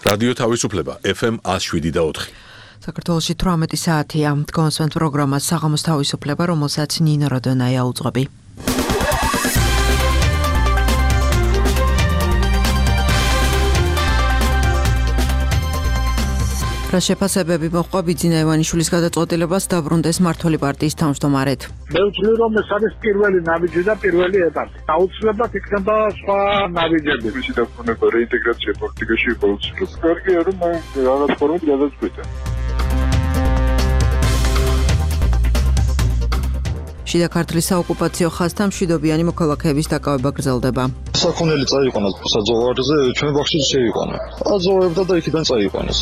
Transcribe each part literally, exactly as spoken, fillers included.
რადიო თავისუფლება F M one oh seven და four. საქართველოში თვრამეტი საათია. კონსვენთ პროგრამას საღამოს თავისუფლება, რომელსაც ნინო როდონაია უძღვები. რა შეფასებები მოჰყვა ბიძინა ივანიშვილის გადაწყვეტილებას დაბრუნდეს მმართველი პარტიის თავმჯდომარედ? მე ვთვლი, რომ ეს არის პირველი ნაბიჯი და პირველი ეტაპი. აუცილებლად იქნება სხვა ნაბიჯები. მისი დაბრუნება რეინტეგრაცია პოლიტიკაში იყო უცილებელი. კარგია, რომ რაღაც ფორმით გადაწყვეტა. შიდა ქართლის საოკუპაციო ხაზთან მშვიდობიანი მოქალაქეების დაკავება გრძელდება. საქონელი წაიყვანეს საძოვარზე, ჩვენ ბაღში შეიყვანა. აზოვებდა და იქიდან წაიყვანეს.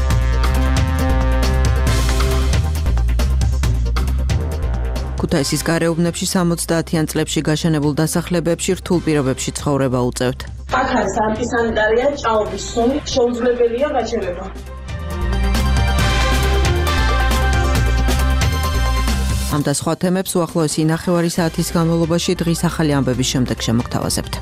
ქუთაისის გარეუბნებში სამოცდაათიან წლებში გაშენებულ დასახლებებში რთულ პირობებში ცხოვრება უწევთ. აქ არის ანტისანიტარია, ჭაობის სუნი, შეუძლებელია გაჩერება. ამ და სხვა თემებს უახლოესი ნახევარი საათის განმავლობაში დღის ახალი ამბების შემდეგ შემოგთავაზებთ.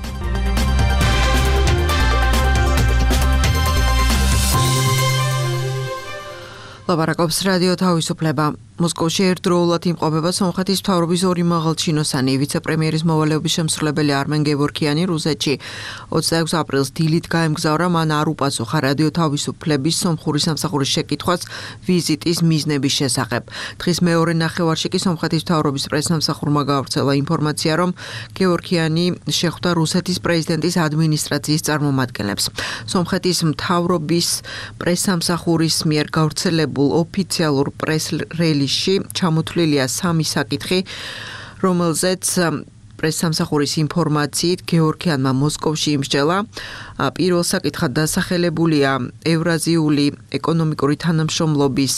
ლაპარაკობს რადიო თავისუფლება. მოსკოვში ერთდროულად იმყოფება სომხეთის მთავრობის ორი მაღალჩინოსანი, ვიცე-პრემიერის მოვალეობის შემსრულებელი არმენ გევორქიანი რუსეთში. ოცდაექვსი აპრილს დილით გაემგზავრა, მან არ უპასუხა რადიო თავისუფლების სომხური სამსახურის შეკითხვას ვიზიტის მიზნების შესახებ. დღის მეორე ნახევარში კი სომხეთის მთავრობის პრესსამსახურმა გაავრცელა ინფორმაცია, რომ გევორქიანი შეხვდა რუსეთის პრეზიდენტის ადმინისტრაციის წარმომადგენლებს. სომხეთის მთავრობის პრესსამსახურის მიერ გავრცელებულ ოფიციალურ პრეს-რელიზში ჩამოთვლილია სამი საკითხი, რომელზეც პრესსამსახურის ინფორმაციით გეორქიანმა მოსკოვში იმსჯელა. პირველ საკითხად დასახელებულია ევრაზიული ეკონომიკური თანამშრომლობის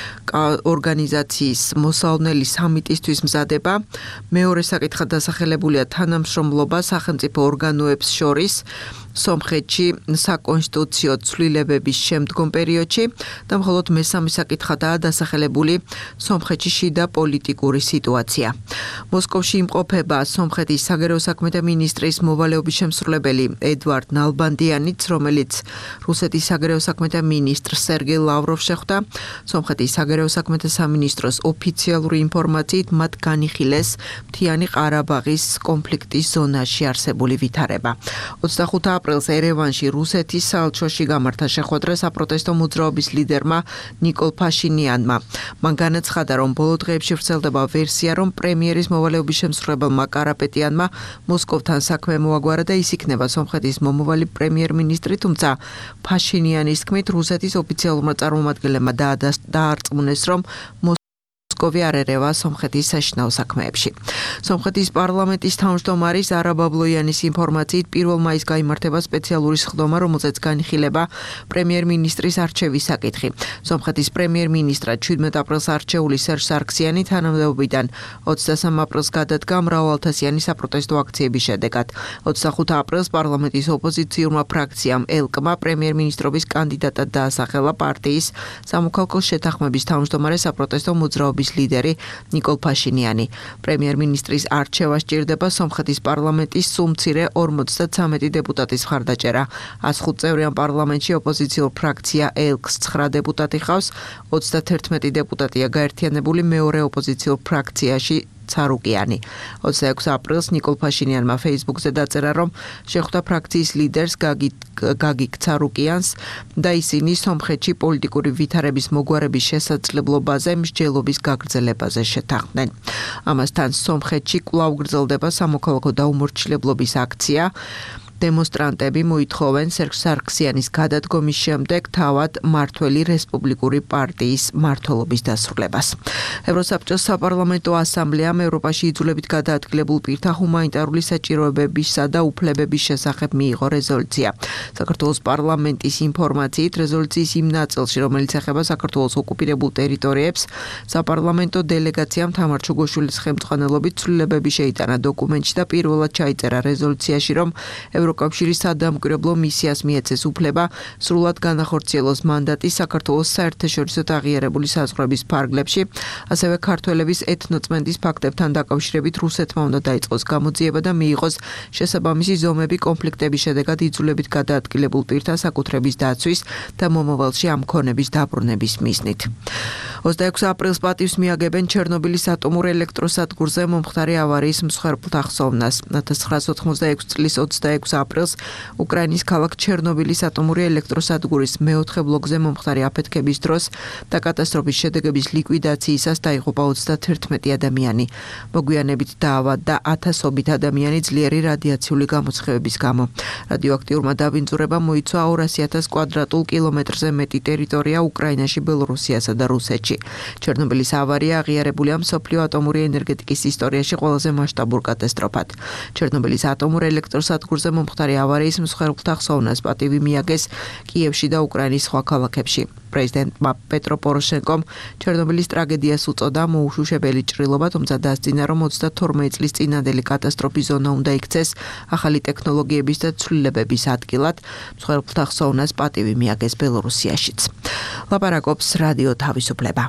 ორგანიზაციის მოსალოდნელი სამიტისთვის მზადება. მეორე საკითხად დასახელებულია თანამშრომლობა სახელმწიფო ორგანოებს შორის სომხეთში საკონსტიტუციო ცვლილებების შემდგომ პერიოდში და მხოლოდ მესამე საკითხადაა დასახელებული სომხეთში შიდა პოლიტიკური სიტუაცია. მოსკოვში იმყოფება სომხეთის საგარეო საქმეთა მინისტრის მოვალეობის შემსრულებელი ედვარდ ნალბანდიანიც, რომელიც რუსეთის საგარეო საქმეთა მინისტრ სერგეი ლავროვს შეხვდა. სომხეთის საგარეო საქმეთა სამინისტროს ოფიციალური ინფორმაციით მათ განიხილეს მთიანი ყარაბაღის კონფლიქტის ზონაში არსებული ვითარება. ოცდახუთი აპრილს ერევანში რუსეთის საელჩოში გამართა შეხვედრა საპროტესტო მოძრაობის ლიდერმა ნიკოლ ფაშინიანმა. მან განაცხადა, რომ ბოლო დღეებში ვრცელდება ვერსია, რომ პრემიერის მოვალეობის შემსრულებელმა კარაპეტიანმა მოსკოვთან საქმე მოაგვარა და ის იქნება სომხეთის მომავალი პრემიერ-მინისტრი, თუმცა ფაშინიანის თქმით, რუსეთის ოფიციალურმა წარმომადგენლებმა დაარწმუნეს, რომ მოსკოვი არ ერევა სომხეთის საშინაო საქმეებში. სომხეთის პარლამენტის თავმჯდომარის არა ბაბლოიანის ინფორმაციით პირველ მაისს გაიმართება სპეციალური სხდომა, რომელზეც განიხილება პრემიერ-მინისტრის არჩევის საკითხი. სომხეთის პრემიერ-მინისტრად შვიდმეტ აპრილს არჩეული სერჟ სარქსიანი თანამდებობიდან ოცდასამ აპრილს გადადგა მრავალთასიანი საპროტესტო აქციების შედეგად. ოცდახუთი აპრილს პარლამენტის ოპოზიციურმა ფრაქციამ ელკმა პრემიერ-მინისტრობის კანდიდატად დაასახელა პარტიის სამოქალაქო შეთანხმების თავმჯდომარე საპროტესტო მოძრაობის ლიდერი ნიკოლ ფაშინიანი. პრემიერ-მინისტრის არჩევა სჭირდება სომხეთის პარლამენტის სულ მცირე ორმოცდათვრამეტი დეპუტატის მხარდაჭერა. ას ხუთ წევრიან პარლამენტში ოპოზიციურ ფრაქცია ელკს ცხრა დეპუტატი ჰყავს, ოცდათერთმეტი დეპუტატია გაერთიანებული მეორე ოპოზიციურ ფრაქციაში ცარუკიანი. ოცდაექვსი აპრილს ნიკოლ ფაშინიანმა ფეისბუქზე დაწერა, რომ შეხვდა ფრაქციის ლიდერს გაგიკ ცარუკიანს და ისინი სომხეთში პოლიტიკური ვითარების მოგვარების შესაძლებლობაზე მსჯელობის გაგრძელებაზე შეთანხმდნენ. ამასთან სომხეთში კვლავ გრძელდება სამოქალაქო დაუმორჩილებლობის აქცია. დემონსტრანტები მოითხოვენ სერჟ სარქსიანის გადადგომის შემდეგ თავად მმართველი რესპუბლიკური პარტიის მმართველობის დასრულებას. ევროსაბჭოს საპარლამენტო ასამბლეამ ევროპაში იძულებით გადაადგილებულ პირთა ჰუმანიტარული საჭიროებებისა და უფლებების შესახებ მიიღო რეზოლუცია. საქართველოს პარლამენტის ინფორმაციით რეზოლუციის იმ ნაწილში, რომელიც ეხება საქართველოს ოკუპირებულ ტერიტორიებს, საპარლამენტო დელეგაციამ თამარ ჩუგოშვილის ხელმძღვანელობით ცვლილებები შეიტანა დოკუმენტში და პირველად ჩაიწერა რეზოლუციაში, რომ ევროკავშირის სადამკვირვებლო მისიას მიეცეს უფლება სრულად განახორციელოს მანდატი საქართველოს საერთაშორისო აღიარებული საზღვრების ფარგლებში, ასევე ქართველების ეთნოწმენდის ფაქტებთან დაკავშირებით რუსეთმა უნდა დაიწყოს გამოძიება და მიიღოს შესაბამისი ზომები კონფლიქტების შედეგად იძულებით გადაადგილებულ პირთა საკუთრების დაცვის და მომავალში ამ ქონების დაბრუნების მიზნით. ოცდაექვსი აპრილს პატივს მიაგებენ ჩერნობილის ატომურ ელექტროსადგურზე მომხდარი ავარიის მსხვერპლთა ხსოვნას. ათას ცხრაასი ოთხმოცდაექვსი წლის ოცდაექვსი აპრილს უკრაინის ქალაქ ჩერნობილის ატომური ელექტროსადგურის მეოთხე ბლოკზე მომხდარი აფეთქების დროს და კატასტროფის შედეგების ლიკვიდაციისას დაიღუპა ოცდათერთმეტი ადამიანი. მოგვიანებით დაავადდა ათასობით ადამიანი ძლიერი რადიაციული გამოცხევების გამო. რადიოაქტიურმა დაბინძურებამ მოიცვა ორასი ათას კვადრატულ კილომეტრზე მეტი ტერიტორია უკრაინაში, ბელორუსიასა და რუსეთში. ჩერნობილის ავარია აღიარებულია მსოფლიო ატომური ენერგეტიკის ისტორიაში ყველაზე მასშტაბურ კატასტროფად. ჩერნობილის ატომურ ელექტროსადგურზე მომხდარი ავარიის მსხვერპლთა ხსოვნას პატივი მიაგეს კიევში და უკრაინის სხვა ქალაქებში. პრეზიდენტმა პეტრო პოროშენკომ ჩერნობილის ტრაგედიას უწოდა მოუშუშებელი ჭრილობა, თუმცა დასძინა, რომ ოცდათორმეტი წლის წინანდელი კატასტროფის ზონა უნდა იქცეს ახალი ტექნოლოგიების და ცვლილებების ადგილად. მსხვერპლთა ხსოვნას პატივი მიაგეს ბელორუსიაშიც. ლაპარაკობს რადიო თავისუფლება.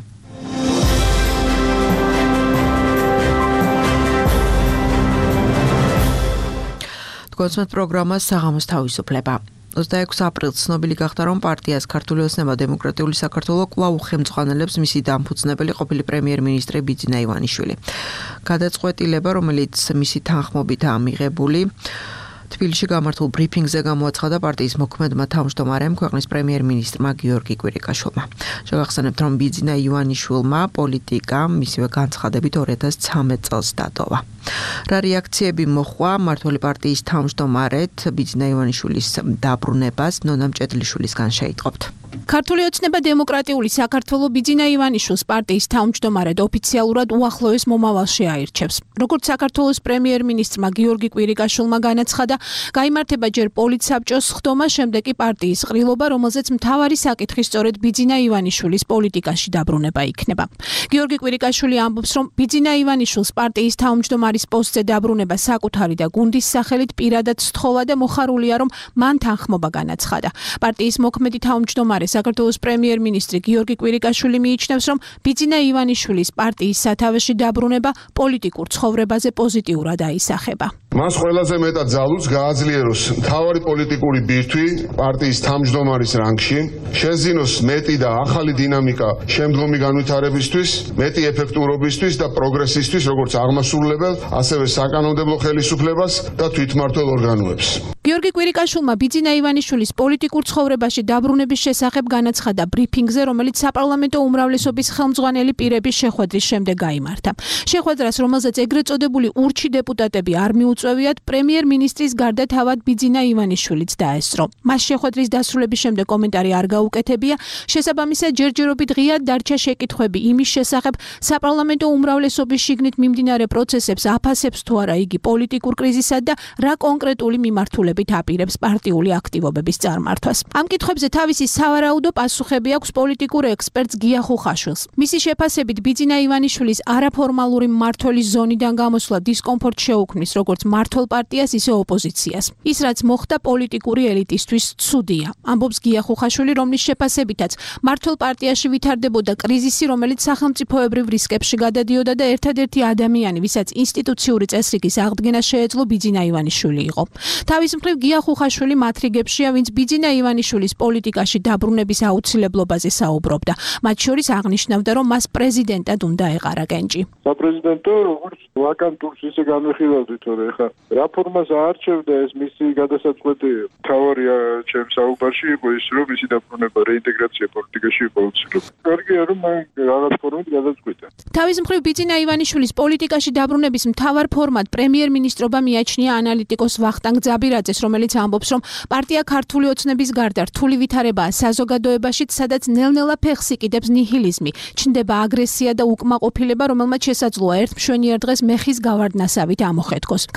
კონცერტ პროგრამა საღამოს თავისუფლება. ოცდაექვსი აპრილს ცნობილი გახდა, რომ პარტიას ქართული ოცნება დემოკრატიული საქართველო კვლავ უხელმძღვანელებს მისი დამფუძნებელი ყოფილი პრემიერ-მინისტრი ბიძინა ივანიშვილი. გადაწყვეტილება, რომელიც მისი თანხმობითაა მიღებული, თბილისში გამართულ ბრიფინგზე გამოაცხადა პარტიის მოქმედმა თავმჯდომარემ, ქვეყნის პრემიერ-მინისტრმა გიორგი კვირიკაშვილმა. შევახსენებთ, რომ ბიძინა ივანიშვილმა პოლიტიკა მისივე განცხადებით ორი ათას ცხრამეტ წელს დატოვა. რა რეაქციები მოჰყვა მმართველი პარტიის თავმჯდომარეთ ბიძინა ივანიშვილის დაბრუნებას, ნონა მჭედლიშვილისგან შეიტყობთ. ქართული ოცნება დემოკრატიული საქართველო ბიძინა ივანიშვილს პარტიის თავმჯდომარედ ოფიციალურად უახლოეს მომავალში აირჩევს. როგორც საქართველოს პრემიერ-მინისტრმა გიორგი კვირიკაშვილმა განაცხადა, გაიმართება ჯერ პოლიტსაბჭოს სხდომა, შემდეგ კი პარტიის ყრილობა, რომელზეც მთავარი საკითხი სწორედ ბიძინა ივანიშვილის პოლიტიკაში დაბრუნება იქნება. გიორგი კვირიკაშვილი ამბობს, რომ ბიძინა ივანიშვილს პარტიის თავმჯდომარის პოსტზე დაბრუნება საკუთარი და გუნდის სახელით პირადად სთხოვა და მოხარულია, რომ მან თანხმობა განაცხადა. პარტიის მოქმედი თავმჯდომარე საქართველოს პრემიერ-მინისტრი გიორგი კვირიკაშვილი მიიჩნევს, რომ ბიძინა ივანიშვილის პარტიის სათავეში დაბრუნება პოლიტიკურ ცხოვრებაზე პოზიტიურად აისახება. მას ყველაზე მეტად ძალუძს გააძლიეროს მთავარი პოლიტიკური ბირთვი პარტიის თავმჯდომარის რანგში, შეზინოს მეტი და ახალი დინამიკა შემდგომი განვითარებისთვის, მეტი ეფექტურობისთვის და პროგრესისთვის, როგორც აღმასრულებელ, ასევე საკანონმდებლო ხელისუფლებას და თვითმმართველ ორგანოებს. გიორგი კვირიკაშვილმა ბიძინა ივანიშვილის პოლიტიკურ ცხოვრებაში დაბრუნების შესახებ განაცხადა ბრიფინგზე, რომელიც საპარლამენტო უმრავლესობის ხელმძღვანელი პირების შეხვედრის შემდეგ გაიმართა. შეხვედრას, რომელზეც ეგრეთ წოდებული ურჩი დეპუტატები არ მიუწვევიათ, პრემიერ-მინისტრის გარდა თავად ბიძინა ივანიშვილიც დაესწრო. მას შეხვედრის დასრულების შემდეგ კომენტარი არ გაუკეთებია, შესაბამისად ჯერჯერობით ღიად დარჩა შეკითხვები იმის შესახებ, საპარლამენტო უმრავლესობის შიგნით მიმდინარე პროცესებს აფასებს თუ არა იგი პოლიტიკურ კრიზისად და რა კონკრეტული მიმართულებით აპირებს პარტიული აქტივობების წარმართვას. ამ კითხვებზე თავისი სავარაუდო პასუხები აქვს პოლიტიკურ ექსპერტს გია ხუხაშვილს. მისი შეფასებით ბიძინა ივანიშვილის არაფორმალური მმართველის ზონიდან გამოსვლა დისკომფორტს შეუქმნის როგორც მმართველ პარტიას, ისე ოპოზიციას. ის რაც მოხდა პოლიტიკური ელიტისთვის ცუდია. ამბობს გია ხუხაშვილი, რომლის შეფასებითაც მმართველ პარტიაში ვითარდებოდა კრიზისი, რომელიც სახელმწიფოებრივ რისკებში გადადიოდა და ერთადერთი ადამიანი, ვისაც ინსტიტუციური წესრიგის აღდგენა შეეძლო, ბიძინა ივანიშვილი იყო. თავის მხრივ გია ხუხაშვილი მათ რიგებშია, ვინც ბიძინა ივანიშვილის პოლიტიკაში დაბრუნების აუცილებლობაზე საუბრობდა. მათ შორის აღნიშნავდა, რომ მას პრეზიდენტად უნდა ეყარა კენჭი. საპრეზიდენტო როგორც ვაკანტურს ისე განვიხილავდით, თორე ხა რა ფორმას აარჩევდა ეს მისი გადასაწყვეტი თავარი ჩემს საუბარში იყო ის, რომ მისი დაბრუნება რეინტეგრაცია პოლიტიკაში იყო აუცილებელი. კარგია, რომ მან რაღაც ფორმით გადაწყვიტა. თავის მხრივ ბიძინა ივანიშვილის პოლიტიკაში დაბრუნების მთავარ ფორმად პრემიერ-მინისტრობა მიაჩნია ანალიტიკოს ვახტანგ ძაბირაძეს, რომელიც ამბობს, რომ პარტია ქართული ოცნების გარდა რთული ვითარებაა საზოგადოებაშიც, სადაც ნელ-ნელა ფეხს იკიდებს ნიჰილიზმი, ჩნდება აგრესია და უკმაყოფილება, რომელმაც შესაძლოა ერთ მშვენიერ დღეს მეხის გავარდნასავით ამოხეთქოს.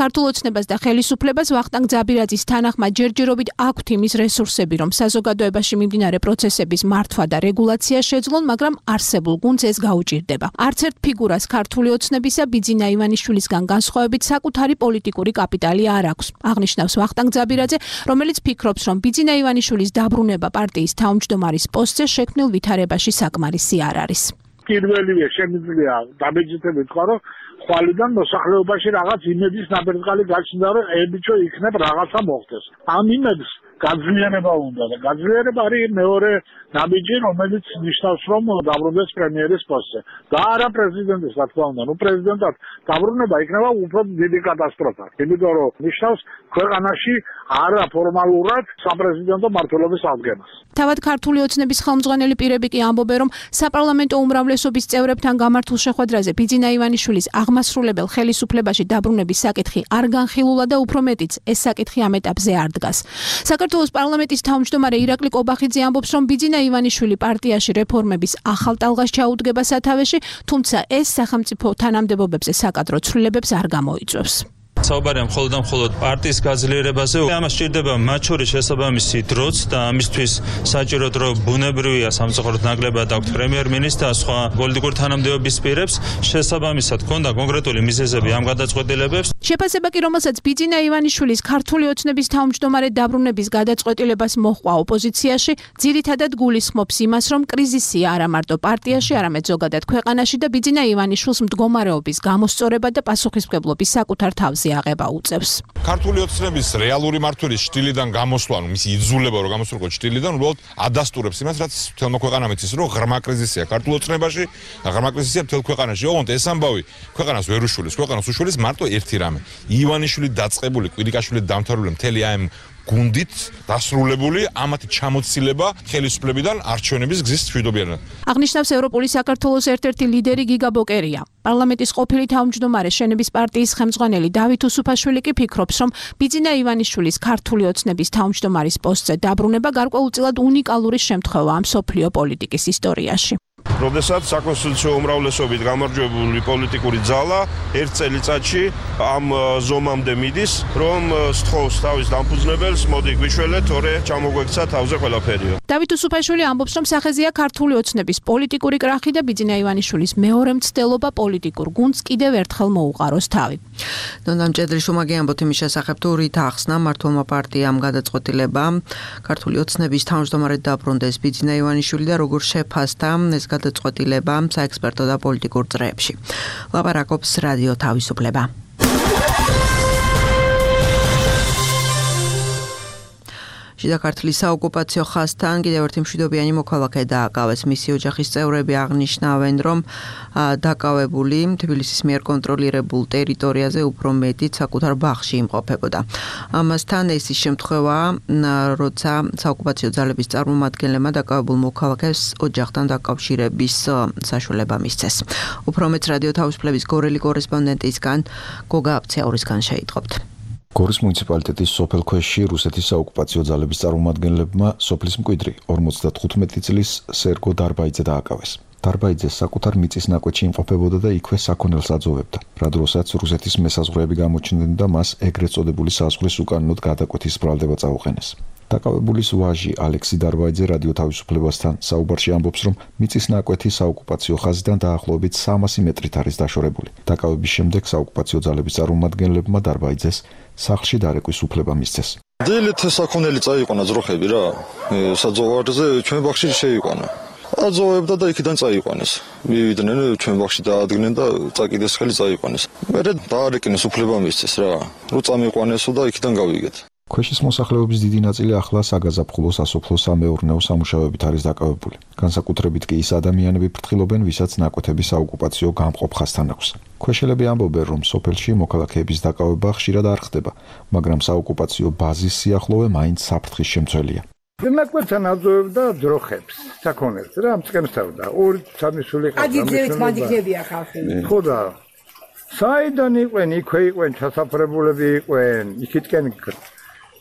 ქართულ ოცნებას და ხელისუფლებას ვახტანგ ძაბირაძის თანახმად ჯერჯერობით აქვთ იმის რესურსები, რომ საზოგადოებაში მიმდინარე პროცესების მართვა და რეგულაცია შეძლონ, მაგრამ არსებულ გუნდს ეს გაუჭირდება. არც ერთ ფიგურას ქართული ოცნებისა ბიძინა ივანიშვილისგან განსხვავებით საკუთარი პოლიტიკური კაპიტალი არ აქვს. აღნიშნავს ვახტანგ ძაბირაძე, რომელიც ფიქრობს, რომ ბიძინა ივანიშვილის დაბრუნება პარტიის თავმჯდომარის პოსტზე შექმნილ ვითარებაში საკმარისი არ არის. პირველივე შემიძლია დაბეჭდებით თქვა, რომ ხვალიდან მოსახლეობაში რაღაც იმედის ნაბერწკალი გაჩნდა, რომ ებიჩო იქნებ რაღაცა მოხდეს. ამ იმედს გაძლიერება უნდა და გაძლიერება არის მეორე ნაბიჯი, რომელიც ნიშნავს, რომ დაბრუნდეს პრემიერის პოსტზე და არა პრეზიდენტის, რა თქმა უნდა. ნუ პრეზიდენტად დაბრუნება იქნება უფრო დიდი კატასტროფა. იმიტომ რომ ნიშნავს ქვეყანაში არა ფორმალურად საპრეზიდენტო მმართველობის აღდგენას. თავად ქართული ოცნების ხელმძღვანელი პირები კი ამბობენ, რომ საპარლამენტო უმრავლესობის წევრებთან გამართულ შეხვედრაზე ბიძინა ივანიშვილის აღმასრულებელ ხელისუფლებაში დაბრუნების საკითხი არ განხილულა და უფრო მეტიც ეს საკითხი ამ ეტაპზე არ დგას. საქართველოს პარლამენტის თავმჯდომარე ირაკლი კობახიძე ამბობს, რომ ბიძინა ივანიშვილი პარტიაში რეფორმების ახალ ტალღას ჩაუდგება სათავეში, თუმცა ეს სახელმწიფო თანამდებობებზე საკადრო ცვლილებებს არ გამოიწვევს. საუბარია მხოლოდ და მხოლოდ პარტიის გაძლიერებაზე. ამას სჭირდება მათ შორის შესაბამისი დროც და ამისთვის საჭირო დრო ბუნებრივია სამწუხაროდ ნაკლებად აქვთ პრემიერ-მინისტრს და სხვა პოლიტიკური თანამდებობის პირებს. შესაბამისად ჰქონდა კონკრეტული მიზეზები ამ გადაწყვეტილებებს. შეფასება კი, რომელსაც ბიძინა ივანიშვილის ქართული ოცნების თავმჯდომარე დაბრუნების გადაწყვეტილებას მოჰყვა ოპოზიციაში, ძირითადად გულისხმობს იმას, რომ კრიზისია არა მარტო პარტიაში, არამედ ზოგადად ქვეყანაში და ბიძინა ივანიშვილს მდგომარეობის გამოსწორება და პასუხისმგებლობის საკუთარ თავზე აღება უწევს. ქართული ოცნების რეალური მმართველის შტილიდან გამოსვლა, მისი იძულება რომ გამოსულიყო შტილიდან, უბრალოდ ადასტურებს იმას, რაც თელმა ქვეყანამ იცის, რომ ღრმა კრიზისია ქართულ ოცნებაში, ღრმა კრიზისია მთელ ქვეყანაში. ოღონდ ეს ამბავი ქვეყანას ვერ უშვილის, ქვეყანას უშვილის მარტო ერთი რამე. ივანიშვილი დაწყებული, კვირიკაშვილი დამთავრებული მთელი ამ გუნდით დასრულებული ამათი ჩამოცილება ხელისუფლებიდან არჩევნების გზის მშვიდობიანად. აღნიშნავს ევროპული საქართველოს ერთ-ერთი ლიდერი გიგა ბოკერია. პარლამენტის ყოფილი თავმჯდომარე შენების პარტიის ხელმძღვანელი დავით უსუფაშვილი კი ფიქრობს, რომ ბიძინა ივანიშვილის ქართული ოცნების თავმჯდომარის პოსტზე დაბრუნება გარკვეულწილად უნიკალური შემთხვევაა მსოფლიო პოლიტიკის ისტორიაში. როდესაც საკონსტიტუციო უმრავლესობით გამარჯვებული პოლიტიკური ძალა ერთ წელიწადში ამ ზომამდე მიდის, რომ სთხოვს თავის დამფუძნებელს, მოდი გვიშველეთ, თორე ჩამოგვექცა თავზე ყველაფერიო. დავით უსუფაშვილი ამბობს, რომ სახეზეა ქართული ოცნების პოლიტიკური კრახი და ბიძინა ივანიშვილის მეორე მცდელობა პოლიტიკურ გუნდს კიდევ ერთხელ მოუყაროს თავი. ნონამ ჭედრიშუმაგი ამბობთ იმის შესახებ, თუ რით ახსნა მართლმა პარტიამ გადაწყვეტილება ქართული ოცნების თავმჯდომარედ დაბრუნდეს ბიძინა ივანიშვილი და როგორ შეფასდა ეს გადაწყვეტილება საექსპერტო და პოლიტიკურ წრეებში. ლაპარაკობს რადიო თავისუფლება. შიდა ქართლის საოკუპაციო ხაზთან კიდევ ერთი მშვიდობიანი მოქალაქე დააკავეს. მისი ოჯახის წევრები აღნიშნავენ, რომ დაკავებული თბილისის მიერ კონტროლირებულ ტერიტორიაზე უფრო მეტიც საკუთარ ბაღში იმყოფებოდა. ამასთან ეს ის შემთხვევაა, როცა საოკუპაციო ძალების წარმომადგენლებმა დაკავებულ მოქალაქეს ოჯახთან დაკავშირების საშუალება მისცეს. უფრო მეც რადიო თავისუფლების გორელი კორესპონდენტისგან გოგა აფცეაურისგან შეიტყობთ. გორის მუნიციპალიტეტის სოფელქვეშში რუსეთის საოკუპაციო ძალების წარმომადგენლებმა სოფლის მკვიდრი ორმოცდათხუთმეტი წლის სერგო დარბაიძე დააკავეს. დარბაიძე საკუთარ მიწის ნაკვეთში იმყოფებოდა და იქვე საქონელს აძოვებდა. რა დროსაც რუსეთის მესაზღვრეები გამოჩნდნენ და მას ეგრეთ წოდებული საზღვრის უკანონოდ გადაკვეთის ბრალდება წაუყენეს. დაკავებულის ვაჟი ალექსი დარბაიძე რადიო თავისუფლებასთან საუბარში ამბობს, რომ მიწის ნაკვეთი საოკუპაციო ხაზიდან დაახლოებით სამასი მეტრით არის დაშორებული. დაკავების შემდეგ საოკუპაციო ძალების წარმომადგენლებმა დარბაიძეს სახლში დარეკვის უფლება მისცეს. დილით საქონელი წაიყვანა ძროხები რა. საძოვარზე ჩვენ ბაღში შეიყვანა. აძოვებდა და იქიდან წაიყვანეს. მივიდნენ ჩვენ ბაღში დაადგნენ და წაკიდეს ხელი წაიყვანეს. მერე დაარეკინეს უფლება მისცეს რა. რო წამიყვანესო და იქიდან გავიგეთ. ქვეშის მოსახლეობის დიდი ნაწილი ახლა საგაზაფხულო სასოფლო სამეურნეო სამუშაოებით არის დაკავებული. განსაკუთრებით კი ის ადამიანები ფრთხილობენ, ვისაც ნაკვეთები საოკუპაციო გამყოფ ხაზთან აქვს. ქვეშელები ამბობენ, რომ სოფელში მოქალაქეების დაკავება ხშირად არ ხდება, მაგრამ საოკუპაციო ბაზის სიახლოვე მაინც საფრთხის შემცველია. ნაკვეთთან აძოვებდა ძროხებს, საქონელს რა, მწყემსავდა. ორი სამი სული ყავდა. აძიძებით მანდიქებია ხალხი. ხო და საიდან იყვენ, იქვე იყვენ, ჩასაფრებულები იყვენ, იქითკენ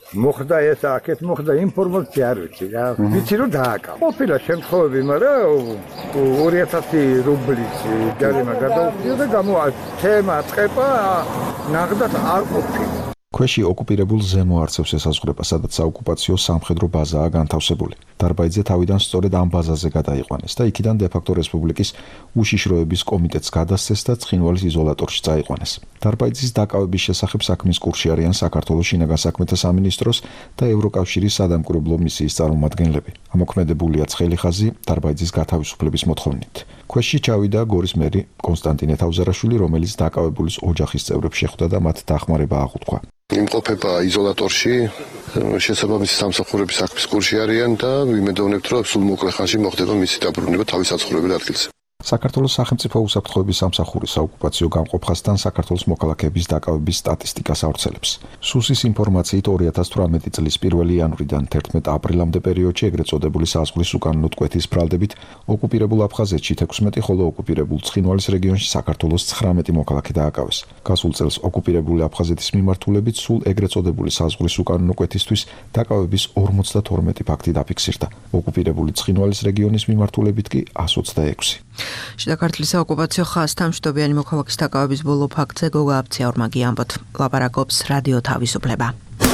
მოხდა ეს აქეთ მოხდა ინფორმაცია არ ვიცი რა ვიცი რომ დააკავა ყოფილა შემთხვევები მაგრამ ორი ათასი რუბლის ჯარიმა გადაუხდია და გამოა თემა წება ნახდათ არ ყოფილა ქვეში ოკუპირებულ ზემო არცევს ესაზღვრება, სადაც საოკუპაციო სამხედრო ბაზაა განთავსებული. დარბაიძე თავიდან სწორედ ამ ბაზაზე გადაიყვანეს და იქიდან დე-ფაქტო რესპუბლიკის უშიშროების კომიტეტს გადასცეს და ცხინვალის იზოლატორში წაიყვანეს. დარბაიძის დაკავების შესახებ საქმის კურსში არიან საქართველოს შინაგან საქმეთა სამინისტროს და ევროკავშირის სადამკვირვებლო მისიის წარმომადგენლები. ამოქმედებულია ცხელი ხაზი დარბაიძის გათავისუფლების მოთხოვნით. ქვეში ჩავიდა გორის მერი კონსტანტინე თავზარაშვილი, რომელიც დაკავებულის ოჯახის წევრებს შეხვდა და მათ დახმარება აღუთქვა. იმყოფება იზოლატორში, შესაბამისი სამსახურების საქმის კურსში არიან და ვიმედოვნებთ, რომ სულ მოკლე ხანში მოხდება მისი დაბრუნება თავის საცხოვრებელ ადგილზე. საქართველოს სახელმწიფო უსაფრთხოების სამსახური საოკუპაციო გამყოფასთან საქართველოს მოქალაქეების დაკავების სტატისტიკას ავრცელებს. სუსის ინფორმაციით ორი ათას თვრამეტი წლის პირველი იანვრიდან თერთმეტ აპრილამდე პერიოდში ეგრეთ წოდებული საზღვრის უკანონო ტყვეთის ბრალდებით ოკუპირებულ აფხაზეთში თექვსმეტი, ხოლო ოკუპირებულ ცხინვალის რეგიონში საქართველოს ცხრამეტი მოქალაქე დააკავეს. გასულ წელს ოკუპირებული აფხაზეთის მიმართულებით სულ ეგრეთ წოდებული საზღვრის უკანონო კვეთისთვის დაკავების ორმოცდათორმეტი ფაქტი დაფიქსირდა. ოკუპირებული ცხინვალის რეგიონის მიმართულებით კი εκατს ოცდაექვსი. შიდა ქართლის საოკუპაციო ხაზთან მშვიდობიანი მოქალაქის დაკავების ბოლო ფაქტზე გოგა აბციაურმაგი ამბობთ. ლაპარაკობს რადიო თავისუფლება.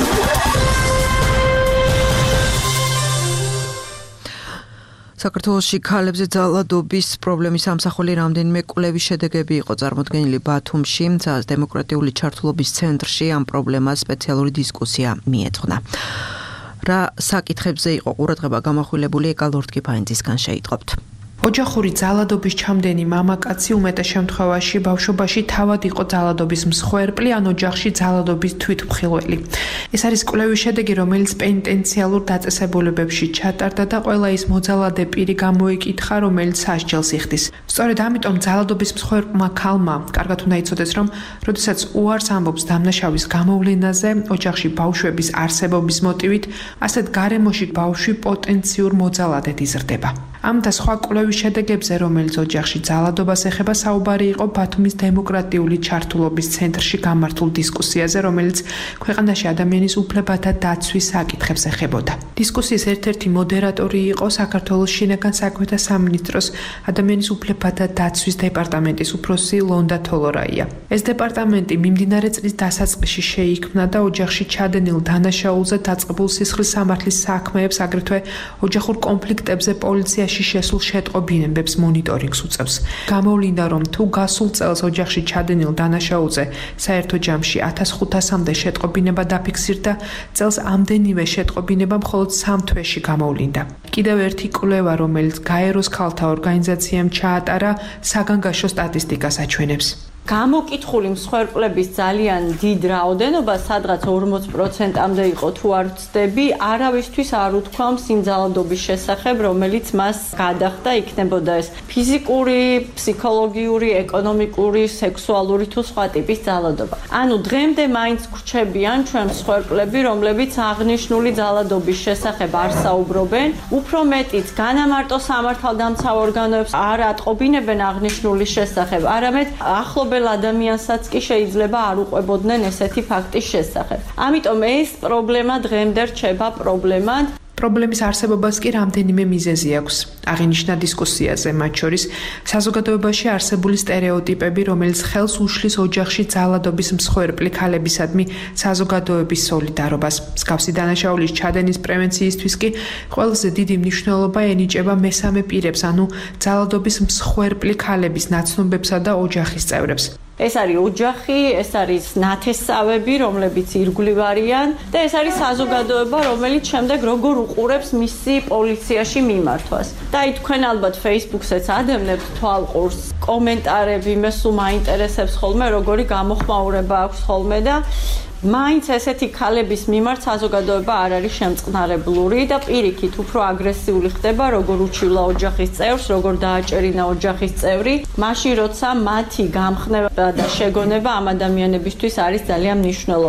საქართველოში ქალებზე ძალადობის პრობლემის ამსახველი რამდენიმე კვლევის შედეგები იყო წარმოდგენილი ბათუმში, სადაც დემოკრატიული ჩართულობის ცენტრში ამ პრობლემას სპეციალური დისკუსია მიეძღვნა. რა საკითხებზე იყო ყურადღება გამახვილებული ეკა ლორდ-კიფაინძისგან შეიტყობთ. ოჯახური ძალადობის ჩამდენი მამაკაცი უმეტეს შემთხვევაში ბავშვობაში თავად იყო ძალადობის მსხვერპლი ან ოჯახში ძალადობის თვითმხილველი. ეს არის კვლევის შედეგი, რომელიც პენიტენციალურ დაწესებულებებში ჩატარდა და ყველა ის მოძალადე პირი გამოიკითხა, რომელიც სასჯელს იხდის. სწორედ ამიტომ ძალადობის მსხვერპლმა ქალმა კარგად უნდა იცოდეს, რომ როდესაც უარს ამბობს დამნაშავის გამოვლენაზე, ოჯახში ბავშვების არსებობის მოტივით, ასეთ გარემოში ბავშვი პოტენციურ მოძალადედ იზრდება. ამ და სხვა კვლევის შედეგებზე, რომელიც ოჯახში ძალადობას ეხება, საუბარი იყო ბათუმის დემოკრატიული ჩართულობის ცენტრში გამართულ დისკუსიაზე, რომელიც ქვეყანაში ადამიანის უფლებათა დაცვის საკითხებს ეხებოდა. დისკუსიის ერთ-ერთი მოდერატორი იყო საქართველოს შინაგან საქმეთა სამინისტროს ადამიანის უფლებათა დაცვის დეპარტამენტის უფროსი ლონდა თოლორაია. ეს დეპარტამენტი მიმდინარე წლის დასაწყისში შეიქმნა და ოჯახში ჩადენილ დანაშაულზე დაწყებულ სისხლის სამართლის საქმეებს, აგრეთვე ოჯახურ კონფლიქტებზე პოლიციაში შესულ შეტყობინებებს მონიტორინგს უწევს. გამოვლინდა, რომ თუ გასულ წელს ოჯახში ჩადენილ დანაშაულზე საერთო ჯამში ათას ხუთასამდე შეტყობინება დაფიქსირდა, წელს ამდენივე შეტყობინება მხოლოდ სამ თვეში გამოვლინდა. კიდევ ერთი კვლევა, რომელიც გაეროს ქალთა ორგანიზაციამ ჩაატარა, საგანგაშო სტატისტიკას აჩვენებს. გამოკითხული მსხვერპლების ძალიან დიდ რაოდენობა, სადღაც ორმოც პროცენტამდე იყო, თუ არ ვცდები, არავისთვის არ უთქვამს იმ ძალადობის შესახებ, რომელიც მას გადახდა, იქნებოდა ეს ფიზიკური, ფსიქოლოგიური, ეკონომიკური, სექსუალური თუ სხვა ტიპის ძალადობა. ანუ დღემდე მაინც გრჩებიან ჩვენ მსხვერპლები, რომლებიც აღნიშნული ძალადობის შესახებ არ საუბრობენ, უფრო მეტიც განამარტო სამართალდამცავ ორგანოებს არ ატყობინებენ აღნიშნული შესახებ, არამედ ახლობელ ადამიანსაც კი შეიძლება არ უყვებოდნენ ესეთი ფაქტის შესახებ. ამიტომ ეს პრობლემა დღემდე რჩება პრობლემად. პრობლემის არსებობას კი რამდენიმე მიზეზი აქვს. აღინიშნა დისკუსიაზე, მათ შორის საზოგადოებაში არსებული სტერეოტიპები, რომელიც ხელს უშლის ოჯახში ძალადობის მსხვერპლი ქალებისადმი საზოგადოების სოლიდარობას. მსგავსი დანაშაულის ჩადენის პრევენციისთვის კი ყველაზე დიდი მნიშვნელობა ენიჭება მესამე პირებს, ანუ ძალადობის მსხვერპლი ქალების ნაცნობებსა და ოჯახის წევრებს. ეს არის ოჯახი, ეს არის ნათესავები, რომლებიც ირგვლივ არიან და ეს არის საზოგადოება, რომელიც შემდეგ როგორ უყურებს მისი პოლიციაში მიმართვას. და აი თქვენ ალბათ Facebook-საც ადევნებთ თვალყურს, კომენტარები მე სულ მაინტერესებს ხოლმე, როგორი გამოხმაურება აქვს ხოლმე და მაინც ესეთი ქალების მიმართ საზოგადოება არ არის შემწყნარებლური და პირიქით უფრო აგრესიული ხდება, როგორ უჩივლა ოჯახის წევრს, როგორ დააჭერინა ოჯახის წევრი, მაშინ როცა მათი გამხნევა და შეგონება ამ ადამიანებისთვის არის ძალიან მნიშვნელოვანი.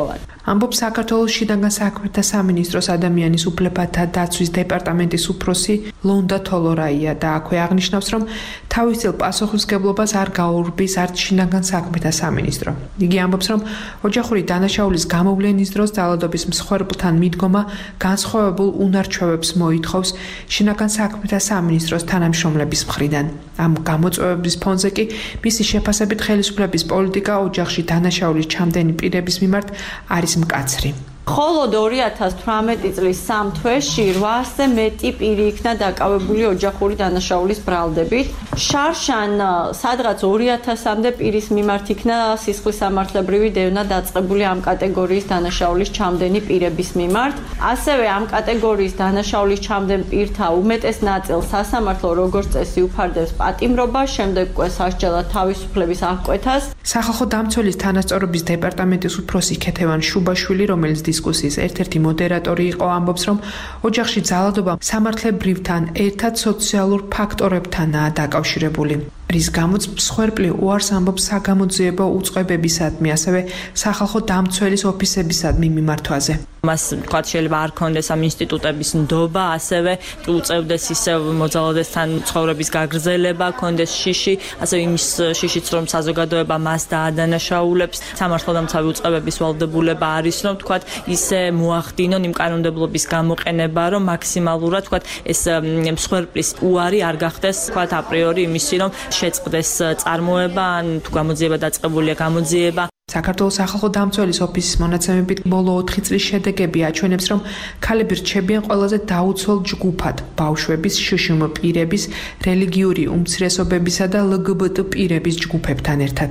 ამბობს საქართველოს შინაგან საქმეთა სამინისტროს ადამიანის უფლებათა დაცვის დეპარტამენტის უფროსი ლონდა თოლორაია და აქვე აღნიშნავს, რომ თავისუფალ პასუხისმგებლობას არ გაურბის არც შინაგან საქმეთა სამინისტრო. იგი ამბობს, რომ ოჯახური დანაშაულის გამოვლენის დროს ძალადობის მსხვერპლთან მიდგომა განსხვავებულ უნარჩვევებს მოითხოვს შინაგან საქმეთა სამინისტროს თანამშრომლების მხრიდან. ამ გამოწვევების ფონზე კი მისი შეფასებით ხელისუფლების პოლიტიკა ოჯახში დანაშაულის ჩამდენი პირების მიმართ არის მკაცრი. მხოლოდ ორი ათას თვრამეტი წლის სამ თვეში რვაასზე მეტი პირი იქნა დაკავებული ოჯახური დანაშაულის ბრალდებით. შარშან სადღაც ორი ათასამდე პირის მიმართ იქნა სისხლის სამართლებრივი დევნა დაწყებული ამ კატეგორიის დანაშაულის ჩამდენი პირების მიმართ. ასევე ამ კატეგორიის დანაშაულის ჩამდენ პირთა უმეტეს ნაწილს სასამართლო როგორც წესი უფარდებს პატიმრობა, შემდეგ უკვე სასჯელად თავისუფლების აღკვეთას. სახალხო დამცველის თანასწორობის დეპარტამენტის უფროსი ქეთევან შუბაშვილი, რომელიც დისკუსიის ერთ-ერთი მოდერატორი იყო, ამბობს, რომ ოჯახში ძალადობა სამართლებრივთან ერთად სოციალურ ფაქტორებთანაა დაკავშირებული. რის გამოც მსხვერპლი უარს ამბობს საგამოძიებო უწყებებისადმი, ასევე სახალხო დამცველის ოფისებისადმი მიმართვაზე. მას თქვა შეიძლება არ ქონდეს ამ ინსტიტუტების ნდობა, ასევე უწევდეს ისევ მოძალადესთან ცხოვრების გაგრძელება, ქონდეს შიში, ასევე იმის შიშიც რომ საზოგადოება მას დაადანაშაულებს, სამართალდამცავი უწყებების ვალდებულება არის რომ თქვა ისე მოახდინონ იმ კანონმდებლობის გამოყენება, რომ მაქსიმალურად თქვა ეს მსხვერპლის უარი არ გახდეს თქვა აპრიორი იმისი რომ შეწყდეს წარმოება ან თუ გამოძიება დაწყებულია გამოძიება. საქართველოს სახალხო დამცველის ოფისის მონაცემებით ბოლო ოთხი წლის შედეგები აჩვენებს, რომ ქალები რჩებიან ყველაზე დაუცველ ჯგუფად ბავშვების, შშმ პირების, რელიგიური უმცირესობებისა და ლგბტ პირების ჯგუფებთან ერთად.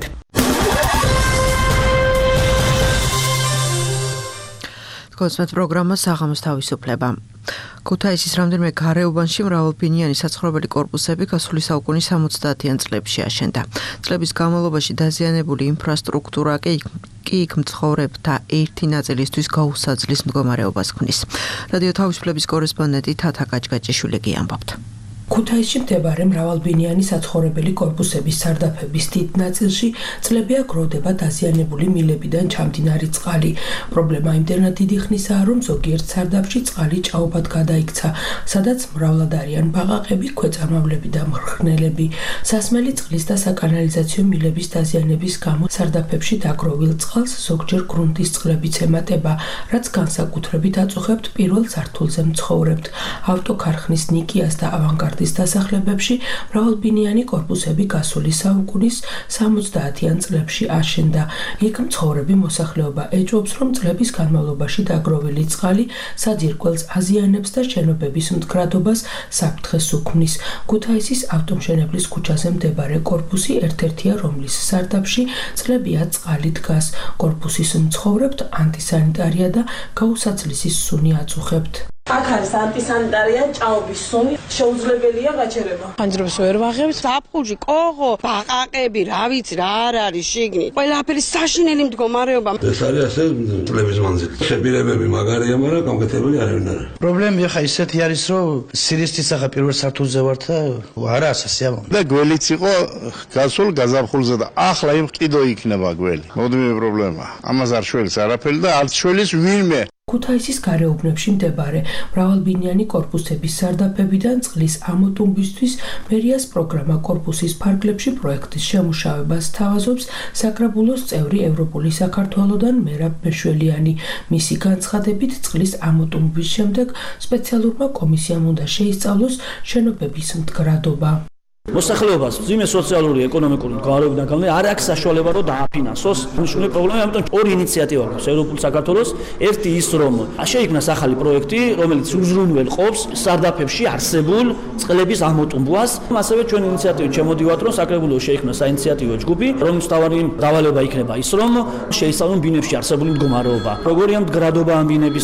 კონსმეთ პროგრამა საღამოს თავისუფლება. ქუთაისის რამდენიმე გარეუბანში მრავალბინიანი საცხოვრებელი კორპუსები გასული საუკუნის სამოცდაათიან წლებში აშენდა. წლების განმავლობაში დაზიანებული ინფრასტრუქტურა კი იქ მცხოვრებთა ერთი ნაწილისთვის გაუსაძლის მდგომარეობას ქმნის. რადიო თავისუფლების კორესპონდენტი თათა კაჭკაჭიშვილი ამბობდა. ქუთაისში მდებარე მრავალბინიანი საცხოვრებელი კორპუსების სარდაფების დიდ ნაწილში წლებია გროვდება დაზიანებული მილებიდან ჩამდინარი წყალი. პრობლემა იმდენად დიდი ხნისაა, რომ ზოგიერთ სარდაფში წყალი ჭაობად გადაიქცა, სადაც მრავლად არიან ბაყაყები, ქვეწარმავლები და მღრღნელები. სასმელი წყლის და საკანალიზაციო მილების დაზიანების გამო სარდაფებში დაგროვილ წყალს ზოგჯერ გრუნტის წყლებიც ემატება, რაც განსაკუთრებით აწუხებთ პირველ სართულზე მცხოვრებთ. ავტოქარხნის ნიკიას და ავანგარდის დასახლებებში მრავალბინიანი კორპუსები გასული საუკუნის სამოცდაათიან წლებში აშენდა. იქ მცხოვრები მოსახლეობა ეჭვობს, რომ წლების განმავლობაში დაგროვილი წყალი საძირკველს აზიანებს და შენობების მდგრადობას საფრთხეს უქმნის. ქუთაისის ავტომშენებლის ქუჩაზე მდებარე კორპუსი ერთ-ერთია, რომლის სარდაფში წლებია წყალი დგას. კორპუსის მცხოვრებთ ანტისანიტარია და გაუსაცლისის სუნი აწუხებთ. აქ არის ანტისანიტარია, ჭაობის სუნი, შეუძლებელია გაჩერება. ხანჯრებს ვერ ვაღებს, საფხუში, კოღო, ბაყაყები, რა ვიცი, რა არ არის შიგნით. ყველაფერი საშინელი მდგომარეობა. ეს არის ასე წლების მანძილი. შეპირებები მაგარია, მაგრამ გამკეთებელი არავინ არ არის. პრობლემა ხა ისეთი არის, რომ სირისტის ახლა პირველ სართულზე ვარ და არა ასასია. და გველიც იყო გასულ გაზაფხულზე და ახლა იმ ყიდო იქნება გველი. მოდმე პრობლემა. ამას არ შველის არაფერი და არც შველის ვინმე. ქუთაისის გარეუბნებში მდებარე მრავალბინიანი კორპუსების სარდაფებიდან წყლის ამოტუმბისთვის მერიას პროგრამა კორპუსის ფარგლებში პროექტის შემუშავებას სთავაზობს საკრებულოს წევრი ევროპული საქართველოდან მერაბ მეშველიანი. მისი განცხადებით წყლის ამოტუმბვის შემდეგ სპეციალურმა კომისიამ უნდა შეისწავლოს შენობების მდგრადობა. მოსახლეობას ძიმე სოციალური ეკონომიკური მდგომარეობიდან გამომდინარე არ აქვს საშუალება რომ დააფინანსოს მნიშვნელოვანი პრობლემა, ამიტომ ორი ინიციატივა აქვს ევროპულ საქართველოს. ერთი ის რომ შეიქმნას ახალი პროექტი, რომელიც უზრუნველყოფს სარდაფებში არსებულ წყლების ამოტუმბვას. ასევე ჩვენ ინიციატივით შემოდივართ, რომ საკრებულოში შეიქმნას საინიციატივო ჯგუფი, რომლის მთავარი დავალება იქნება ის, რომ შეისწავლონ ბინებში არსებული მდგომარეობა. როგორია მდგრადობა ამ ბინებისა.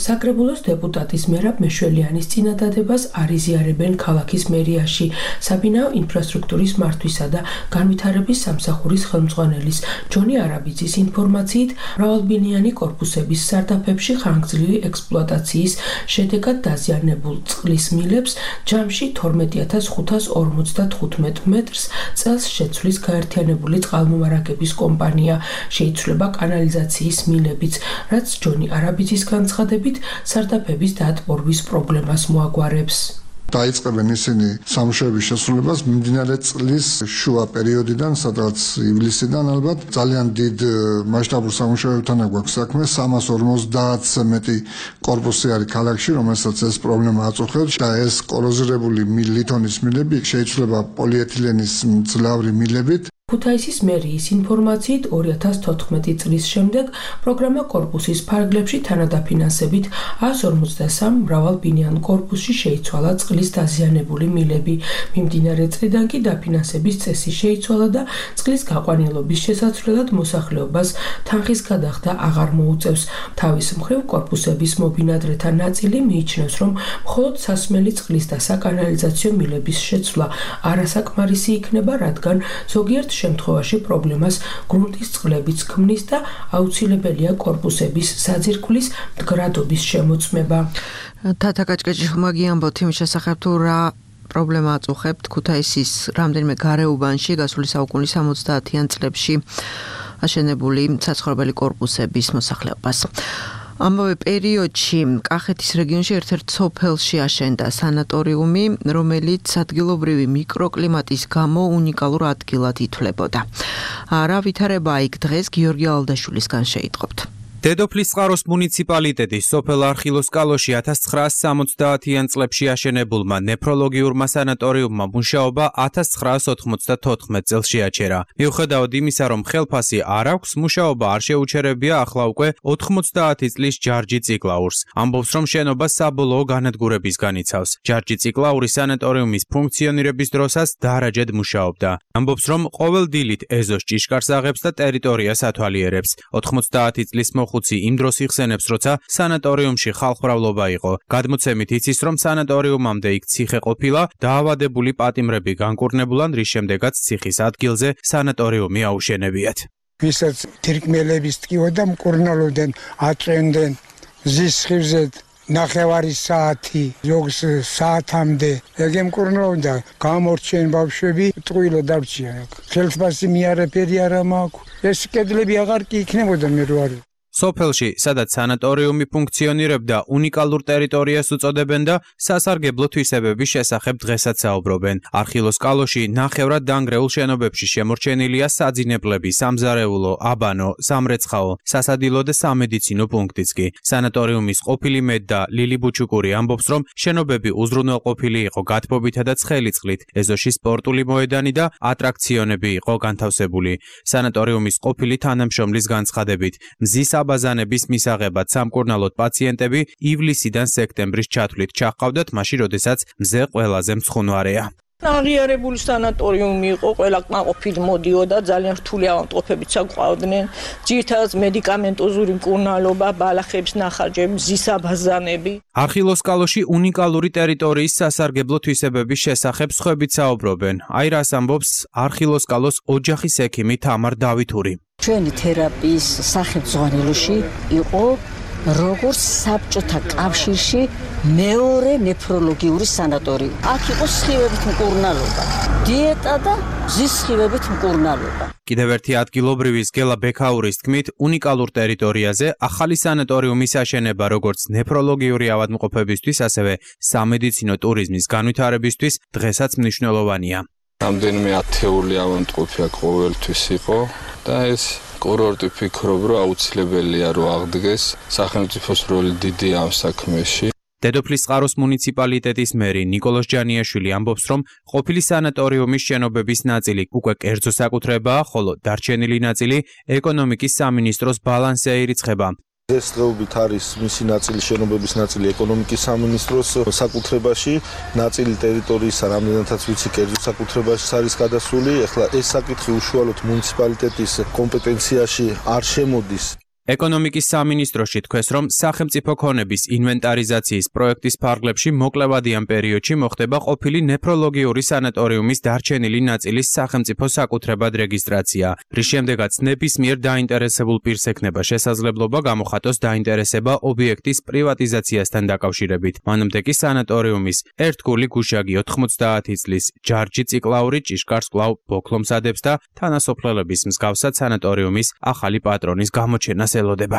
საკრებულოს დეპუტატის მერაბ მეშველიანის წინადადებას არ იზიარებენ ქალაქის მერიაში. საბინაო ინფრასტრუქტურის მართვისა და განვითარების სამსახურის ხელმძღვანელის ჯონი არაბიძის ინფორმაციით, მრავალბინიანი კორპუსების სარდაფებში ხანგრძლივი ექსპლუატაციის შედეგად დაზიანებულ წყლის მილებს ჯამში თორმეტი ათას ხუთას ორმოცდათხუთმეტ მეტრს წელს შეცვლის გაერთიანებული წყალმომარაგების კომპანია. შეიცვლება კანალიზაციის მილებიც, რაც ჯონი არაბიძის განცხადებით სარდაფების დატბორვის პრობლემას მოაგვარებს. დაიწყებენ ისინი სამუშაოების შესრულებას მიმდინარე წლის შუა პერიოდიდან, სადაც ივლისიდან ალბათ ძალიან დიდ მასშტაბურ სამუშაოებთან გვაქვს საქმე. სამას ორმოცდაათზე მეტი კორპუსი არის ქალაქში, რომელსაც ეს პრობლემა აწუხებს და ეს კოროზირებული ლითონის მილები შეიცვლება პოლიეთილენის მძლავრი მილებით. ქუთაისის მერიის ინფორმაციით ორი ათას თოთხმეტი წლის შემდეგ პროგრამა კორპუსის ფარგლებში თანადაფინანსებით ას ორმოცდასამ მრავალბინიან კორპუსში შეიცვალა წყლის დაზიანებული მილები. მიმდინარე წლიდან კი დაფინანსების წესი შეიცვალა და წყლის გაყვანილობის შესაცვლელად მოსახლეობას თანხის გადახდა აღარ მოუწევს. თავის მხრივ კორპუსების მობინადრეთა ნაწილი მიიჩნევს, რომ მხოლოდ სასმელი წყლის და საკანალიზაციო მილების შეცვლა არასაკმარისი იქნება, რადგან ზოგიერთ შემთხვევაში პრობლემას გრუნტის წყლებიც ქმნის და აუცილებელია კორპუსების საძირკვლის მდგრადობის შემოწმება. თათა კაჭკაჭიშვილმა გიამბოთ იმის შესახებ, თუ რა პრობლემა აწუხებთ ქუთაისის რამდენიმე გარეუბანში გასული საუკუნის სამოცდაათიან წლებში აშენებული საცხოვრებელი კორპუსების მოსახლეობას. ამავე პერიოდში კახეთის რეგიონში ერთ-ერთ სოფელში აშენდა სანატორიუმი, რომელიც ადგილობრივი მიკროკლიმატის გამო უნიკალურ ადგილად ითვლებოდა. რა ვითარება იქ დღეს გიორგი ალდაშვილისგან შეიტყობთ. დედოფლისწყაროს მუნიციპალიტეტის სოფელ არხილოს კალოში ათას ცხრაას სამოცდაათიან წლებში აშენებულმა ნეფროლოგიურმა სანატორიუმმა მუშაობა ათას ცხრაას ოთხმოცდათოთხმეტ წელს შეაჩერა. მიუხედავად იმისა, რომ ხელფასი არ აქვს, მუშაობა არ შეუჩერებია ახლა უკვე ოთხმოცდაათი წლის ჯარჯი ციკლაურს. ამბობს, რომ შენობა საბოლოო განადგურების განიცავს. ჯარჯი ციკლაური სანატორიუმის ფუნქციონირების დროსაც დარაჯად მუშაობდა. ამბობს, რომ ყოველ დილით ეზოს ჭიშკარს აღებს და ტერიტორიას ათვალიერებს. ოთხმოცდაათი წლის ხუცი იმ დროს იხსენებს, როცა სანატორიუმში ხალხმრავლობა იყო. გადმოცემით იცის, რომ სანატორიუმამდე იქ ციხე ყოფილა, დაავადებული პატიმრები განკურნებულან, რის შემდეგაც ციხის ადგილზე სანატორიუმი აუშენებიათ. ვისაც თირკმელების ტკიოდა მკურნალობდნენ, აწვენდნენ ზის ხივზე ნახევარი საათი, ზოგს საათამდე. ეგ მკურნალობდა, გამორჩენ ბავშვები, ტყუილო დარჩიან. ხელფასი მიარაფერი არ მაქვს. ეს კედლები აღარ კი იქნებოდა მე რო არ სოფელში, სადაც სანატორიუმი ფუნქციონირებდა, უნიკალურ ტერიტორიას უწოდებენ და სასარგებლო თვისებების შესახებ დღესაც საუბრობენ. არხილოს კალოში ნახევრად დანგრეულ შენობებში შემორჩენილია საძინებლები, სამზარეულო, აბანო, სამრეცხაო, სასადილო და სამედიცინო პუნქტიც კი. სანატორიუმის ყოფილი მედ და ლილი ბუჩუკური ამბობს, რომ შენობები უზრუნველყოფილი იყო გათბობითა და ცხელი წყლით. ეზოში სპორტული მოედანი და ატრაქციონები იყო განთავსებული. სანატორიუმის ყოფილი თანამშრომლის განცხადებით, მზის აბაზანების მისაღებად სამკურნალოდ პაციენტები ივლისიდან სექტემბრის ჩათვლით ჩაჰყავდათ, მაშინ როდესაც მზე ყველაზე მცხუნვარეა. აღიარებული სანატორიუმი იყო, ყველა კმაყოფილ მოდიოდა, ძალიან რთული ავადმყოფებით საგვყავდნენ. ძირითადად მედიკამენტოზური მკურნალობა, ბალახების ნახარჯები, მზის აბაზანები. არხილოს კალოში უნიკალური ტერიტორიის სასარგებლო თვისებების შესახებ სხვებით საუბრობენ. აი რას ამბობს არხილოს კალოს ოჯახის ექიმი თამარ დავითური. ჩვენი თერაპიის სახელმძღვანელოში იყო როგორც საბჭოთა კავშირში მეორე ნეფროლოგიური სანატორიუმი. აქ იყო სხივებით მკურნალობა, დიეტა და მზის სხივებით მკურნალობა. კიდევ ერთი ადგილობრივის გელა ბექაურის თქმით, უნიკალურ ტერიტორიაზე ახალი სანატორიუმის აშენება როგორც ნეფროლოგიური ავადმყოფებისთვის, ასევე სამედიცინო ტურიზმის განვითარებისთვის დღესაც მნიშვნელოვანია. რამდენიმე ათეული ავადმყოფი აქ ყოველთვის იყო და ეს კურორტი ფიქრობ, რომ აუცილებელია რომ აღდგეს. სახელმწიფოს როლი დიდია ამ საქმეში. დედოფლისწყაროს მუნიციპალიტეტის მერი ნიკოლოზ ჯანიაშვილი ამბობს, რომ ყოფილი სანატორიუმის შენობების ნაწილი უკვე კერძო საკუთრებაა, ხოლო დარჩენილი ნაწილი ეკონომიკის სამინისტროს ბალანსზე ირიცხება. დღესდღეობით არის მისი ნაწილი, შენობების ნაწილი ეკონომიკის სამინისტროს საკუთრებაში, ნაწილი ტერიტორიისა რამდენადაც ვიცი კერძო საკუთრებაში არის გადასული. ეხლა ეს საკითხი უშუალოდ მუნიციპალიტეტის კომპეტენციაში არ შემოდის. ეკონომიკის სამინისტროში თქვეს, რომ სახელმწიფო ქონების ინვენტარიზაციის პროექტის ფარგლებში მოკლევადიან პერიოდში მოხდება ყოფილი ნეფროლოგიური სანატორიუმის დარჩენილი ნაწილის სახელმწიფო საკუთრებად რეგისტრაცია, რის შემდეგაც ნებისმიერ დაინტერესებულ პირს ექნება შესაძლებლობა გამოხატოს დაინტერესება ობიექტის პრივატიზაციასთან დაკავშირებით. მანამდე კი სანატორიუმის ერთგული გუშაგი ოთხმოცდაათი წლის ჯარჯი ციკლაური ჭიშკარს კვლავ ბოქლომს ადებს და თანასოფლელების მსგავსად სანატორიუმის ახალი პატრონის გამოჩენას ელოდება.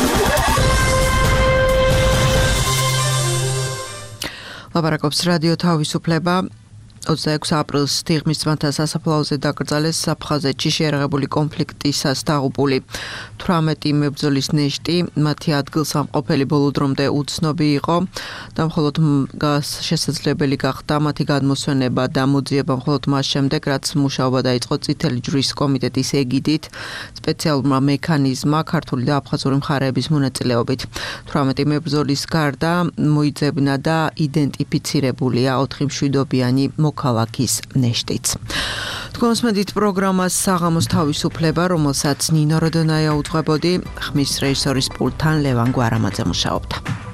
ლაპარაკობს რადიო თავისუფლება. ოცდაექვსი აპრილს თიღმის ძმათა სასაფლაოზე დაკრძალეს აფხაზეთში შეერაღებული კონფლიქტისას დაღუპული თვრამეტი მებრძოლის ნეშტი. მათი ადგილსამყოფელი ბოლო დრომდე უცნობი იყო და მხოლოდ შესაძლებელი გახდა მათი გადმოსვენება და მოძიება მხოლოდ მას შემდეგ, რაც მუშაობა დაიწყო წითელი ჯვრის კომიტეტის ეგიდით სპეციალურმა მექანიზმმა ქართული და აფხაზური მხარეების მონაწილეობით. თვრამეტი მებრძოლის გარდა მოიძებნა და იდენტიფიცირებულია ოთხი მშვიდობიანი მოქალაქის ნეშტიც. თქვენს მედით პროგრამას საღამოს თავისუფლება, რომელსაც ნინო როდონაია უძღვებოდი, ხმის რეჟისორის პულტთან ლევან გვარამაძე მუშაობდა.